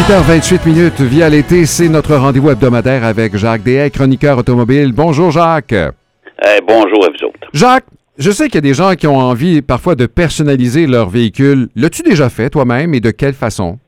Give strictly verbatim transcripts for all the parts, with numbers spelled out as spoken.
huit heures vingt-huit minutes via l'été, c'est notre rendez-vous hebdomadaire avec Jacques Deshaies, chroniqueur automobile. Bonjour Jacques. Euh, bonjour à vous autres. Jacques, je sais qu'il y a des gens qui ont envie parfois de personnaliser leur véhicule. L'as-tu déjà fait toi-même et de quelle façon?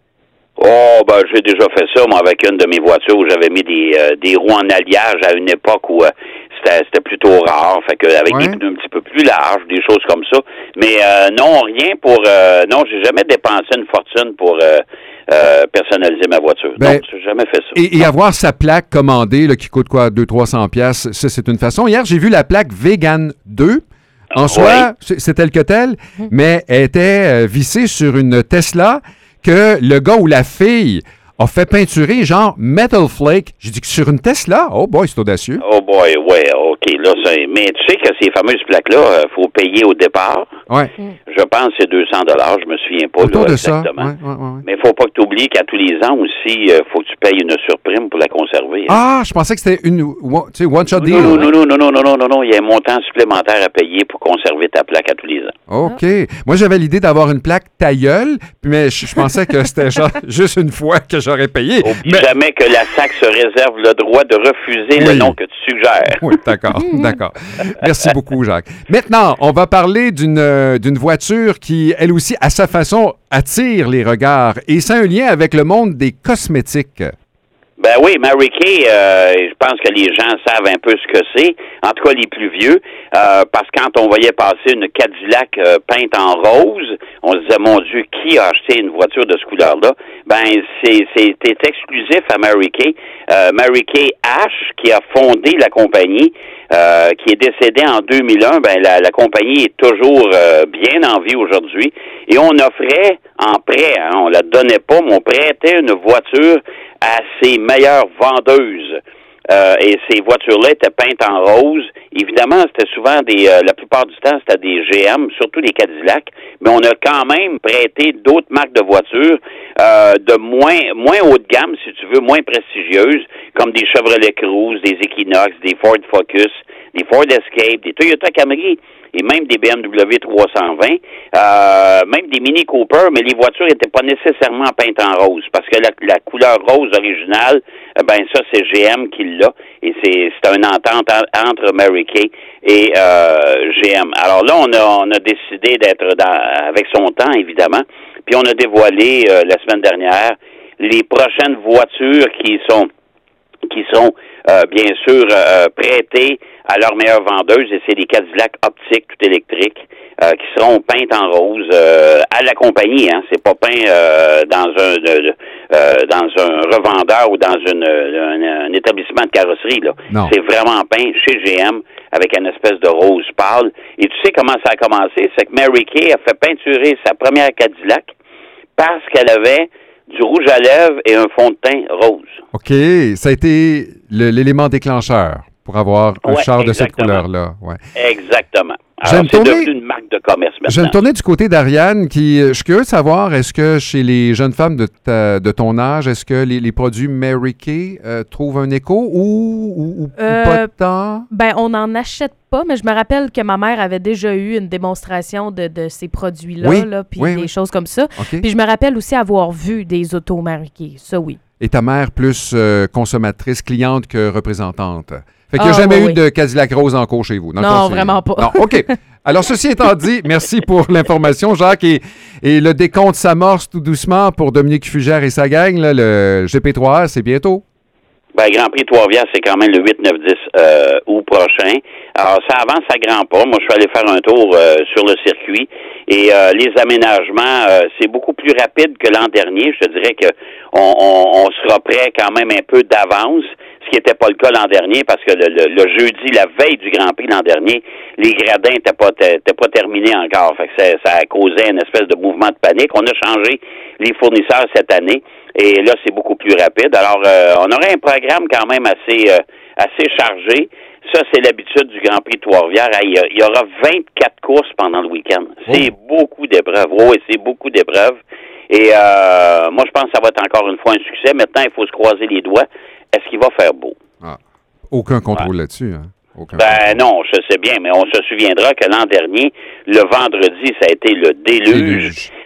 Oh, ben j'ai déjà fait ça, moi, avec une de mes voitures où j'avais mis des, euh, des roues en alliage à une époque où euh, c'était, c'était plutôt rare, fait que avec ouais. des pneus un petit peu plus larges, des choses comme ça. Mais euh, non, rien pour... Euh, non, j'ai jamais dépensé une fortune pour euh, euh, personnaliser ma voiture. Ben, non, j'ai jamais fait ça. Et, et avoir sa plaque commandée, là, qui coûte quoi, deux cents à trois cents piastres, ça, c'est une façon. Hier, j'ai vu la plaque Vegan deux. En oui. soi, c'est tel que tel, mais elle était euh, vissée sur une Tesla que le gars ou la fille a fait peinturer genre Metal Flake. J'ai dit que sur une Tesla? Oh boy, c'est audacieux. Oh boy, ouais, OK. Là, c'est... Mais tu sais que ces fameuses plaques-là, il euh, faut payer au départ. Ouais. Je pense que c'est deux cents dollars, je me souviens pas Autour là, de exactement. Ça. Ouais, ouais, ouais. Mais il ne faut pas que tu oublies qu'à tous les ans aussi, il euh, faut que tu payes une surprime pour la conserver. Hein. Ah, je pensais que c'était une tu sais, one-shot deal. Non, non, non, non, non, non, non, non, non, il y a un montant supplémentaire à payer pour conserver ta plaque à tous les ans. OK. Moi, j'avais l'idée d'avoir une plaque tailleule, mais je, je pensais que c'était genre juste une fois que j'aurais payé. Oublie mais... jamais que la S A C se réserve le droit de refuser oui. le nom que tu suggères. Oui, d'accord, d'accord. Merci beaucoup, Jacques. Maintenant, on va parler d'une, euh, d'une voiture qui, elle aussi, à sa façon, attire les regards. Et c'est un lien avec le monde des cosmétiques. Ben oui, Mary Kay, euh, je pense que les gens savent un peu ce que c'est, en tout cas les plus vieux, euh, parce que quand on voyait passer une Cadillac euh, peinte en rose, on se disait, mon Dieu, qui a acheté une voiture de ce couleur-là? Ben, c'est, c'était exclusif à Mary Kay. Euh, Mary Kay Ash, qui a fondé la compagnie, euh, qui est décédée en deux mille un, ben la, la compagnie est toujours euh, bien en vie aujourd'hui, et on offrait en prêt, hein, on la donnait pas, mais on prêtait une voiture à ses meilleures vendeuses. Euh, et ces voitures-là étaient peintes en rose. Évidemment, c'était souvent des... Euh, la plupart du temps, c'était des G M, surtout des Cadillac. Mais on a quand même prêté d'autres marques de voitures euh, de moins moins haut de gamme, si tu veux, moins prestigieuses, comme des Chevrolet Cruze, des Equinox, des Ford Focus, des Ford Escape, des Toyota Camry et même des B M W trois cent vingt, euh, même des Mini Cooper, mais les voitures n'étaient pas nécessairement peintes en rose, parce que la, la couleur rose originale, euh, ben ça, c'est G M qui l'a, et c'est, c'est une entente en, entre Mary Kay et euh, G M. Alors là, on a, on a décidé d'être dans, avec son temps, évidemment, puis on a dévoilé euh, la semaine dernière les prochaines voitures qui sont qui sont euh, bien sûr euh, prêtées à leurs meilleures vendeuses, et c'est des Cadillac optiques tout électriques euh, qui seront peintes en rose euh, à la compagnie, hein. C'est pas peint euh, dans un de, euh, dans un revendeur ou dans une, un, un établissement de carrosserie, là. Non. C'est vraiment peint chez G M avec une espèce de rose pâle. Et tu sais comment ça a commencé? C'est que Mary Kay a fait peinturer sa première Cadillac parce qu'elle avait du rouge à lèvres et un fond de teint rose. OK. Ça a été le, l'élément déclencheur pour avoir un ouais, char de cette exactement. couleur-là. Ouais. Exactement. Alors, c'est tourner, devenu une marque de commerce maintenant. Je vais me tourner du côté d'Ariane, qui, je suis curieux de savoir, est-ce que chez les jeunes femmes de, ta, de ton âge, est-ce que les, les produits Mary Kay euh, trouvent un écho ou, ou, ou euh, pas tant? Ben, on n'en achète pas, mais je me rappelle que ma mère avait déjà eu une démonstration de, de ces produits-là, oui, là, puis oui, des oui. choses comme ça. Okay. Puis je me rappelle aussi avoir vu des autos Mary Kay, ça oui. Et ta mère plus euh, consommatrice, cliente que représentante? Fait qu'il n'y a ah, jamais oui, eu oui. de Cadillac rose en cours chez vous. Non, non vraiment pas. Non, OK. Alors, ceci étant dit, merci pour l'information, Jacques. Et, et le décompte s'amorce tout doucement pour Dominique Fugère et sa gang. Là, le G P trois R, c'est bientôt. Ben, Grand Prix Trois-Rivières, c'est quand même le huit, neuf, dix euh, août prochain. Alors, ça avance à grands pas. Moi, je suis allé faire un tour euh, sur le circuit. Et euh, les aménagements, euh, c'est beaucoup plus rapide que l'an dernier. Je te dirais que on, on, on sera prêt quand même un peu d'avance, ce qui n'était pas le cas l'an dernier, parce que le, le, le jeudi, la veille du Grand Prix l'an dernier, les gradins n'étaient pas, étaient pas terminés encore. Fait que ça, ça a causé une espèce de mouvement de panique. On a changé les fournisseurs cette année. Et là, c'est beaucoup plus rapide. Alors, euh, on aurait un programme quand même assez euh, assez chargé. Ça, c'est l'habitude du Grand Prix de Trois-Rivières. Il y, y aura vingt-quatre courses pendant le week-end. C'est oh. beaucoup d'épreuves. Oui, c'est beaucoup d'épreuves. Et euh, moi, je pense que ça va être encore une fois un succès. Maintenant, il faut se croiser les doigts. Est-ce qu'il va faire beau? Ah, aucun contrôle ouais. là-dessus, hein? Aucun ben contrôle. non, je sais bien, mais on se souviendra que l'an dernier, le vendredi, ça a été le déluge, déluge.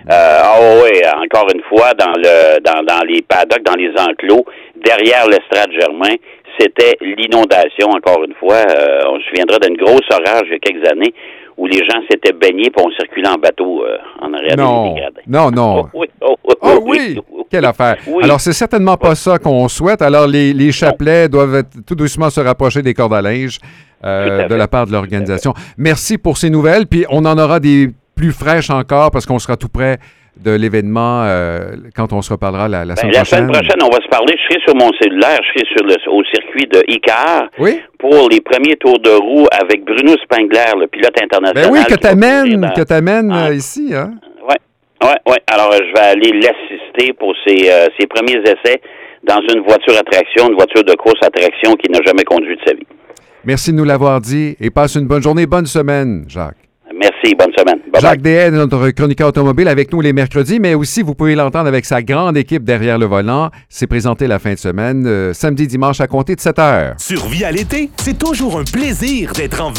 Euh, ah oui, encore une fois, dans le dans, dans les paddocks, dans les enclos, derrière l'estrade Germain, c'était l'inondation, encore une fois. Euh, on se souviendra d'une grosse orage il y a quelques années où les gens s'étaient baignés et on circulait en bateau euh, en arrière non. des gradins. Non, non. Oh oui, oh, oh, oh, oui. oui. oui. Quelle affaire. Oui. Alors, c'est certainement pas ça qu'on souhaite. Alors, les, les chapelets doivent être, tout doucement se rapprocher des cordes à linge euh, de la part de l'organisation. Merci pour ces nouvelles. Puis, on en aura des plus fraîches encore parce qu'on sera tout près de l'événement euh, quand on se reparlera la, la semaine ben, prochaine. La semaine prochaine, on va se parler. Je serai sur mon cellulaire, je serai sur le, au circuit de Icar oui? pour les premiers tours de roue avec Bruno Spengler, le pilote international. Ben oui, que t'amènes, dans... que t'amènes ah. euh, ici, hein? Oui, oui, oui. Alors, je vais aller l'assister pour ses, euh, ses premiers essais dans une voiture à traction, une voiture de course à traction qu'il n'a jamais conduit de sa vie. Merci de nous l'avoir dit et passe une bonne journée, bonne semaine, Jacques. Merci, bonne semaine. Bye Jacques bye. Dehaye, notre chroniqueur automobile, avec nous les mercredis, mais aussi vous pouvez l'entendre avec sa grande équipe derrière le volant. C'est présenté la fin de semaine, euh, samedi, dimanche à compter de sept heures. Sur Via l'été, c'est toujours un plaisir d'être en